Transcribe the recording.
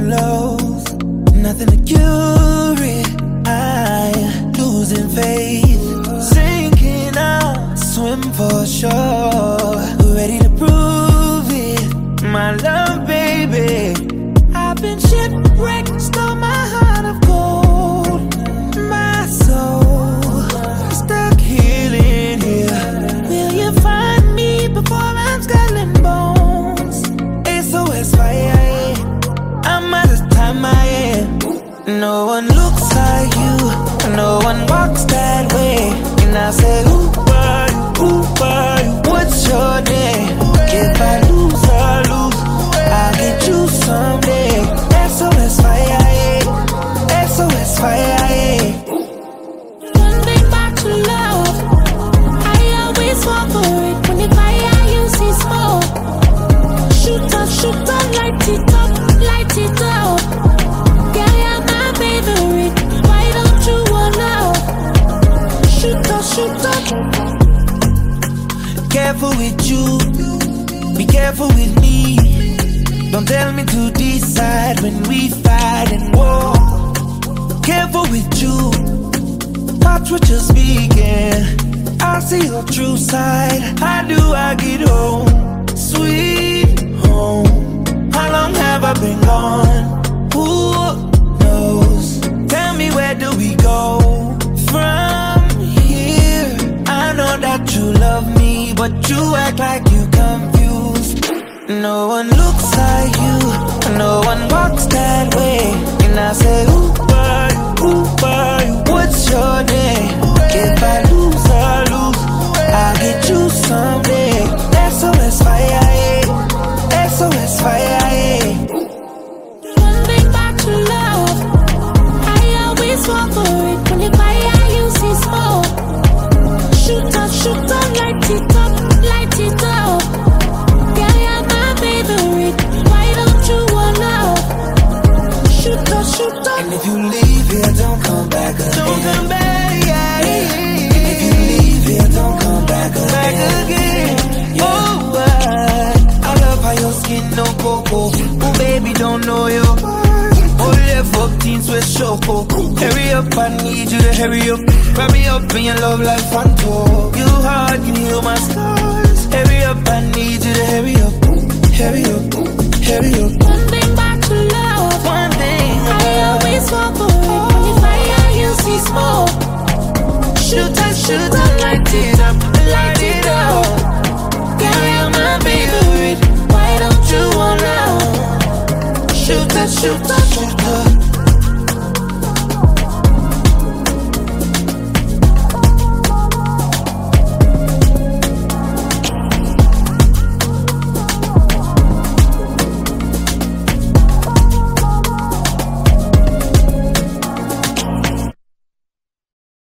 lows, nothing to cure it. I losing faith, sinking out, swim for sure. Ready to prove it, my love, baby. I've been shipwrecked, stole my heart of gold, my soul stuck healing here. Will you find me before I'm skull and bones? SOS fire, I'm at the time I am. No one looks like you, no one walks that way. And I say, who are you, what's your name? If I lose, I lose, I'll get you someday. SOS fire, SOS fire. One thing back to love, I always fall for it. When the fire you see smoke, shoot up, light it up, light it up. Girl, you're my favorite, why don't you want love? Shoot up. Careful with you, be careful with me. Don't tell me to decide when we fight and war. Careful with you, watch what you're speaking. I see your true side. How do I get home? Sweet home. How long have I been gone? Who knows? Tell me, where do we go from here? I know that you love me, but you act like you confused. No one looks like you, no one walks that way. And I say, who are you, what's your name? If I lose, I lose, I'll get you someday. SOS fire, SOS fire. One thing back to love, I always fall for it. When the fire you see smoke, shoot up, light it up, light it up. Girl, you're my favorite, why don't you want love? Shoot up. And if you leave here, don't come back again. Don't come back, yeah. And if you leave here, don't come back again. Oh, I love how your skin no cocoa. Oh, baby, don't know you. Oh, left up teens with choco. Hurry up, I need you to hurry up. Wrap me up in your love like Fanto. Your heart can heal my scars. Hurry up, I need you to hurry up. Hurry up. One thing back to love, One thing I always fall for it. When the fire you see smoke, shoot up, light it up, light it up. Girl, you're my favorite, why don't you want love? Shoot up.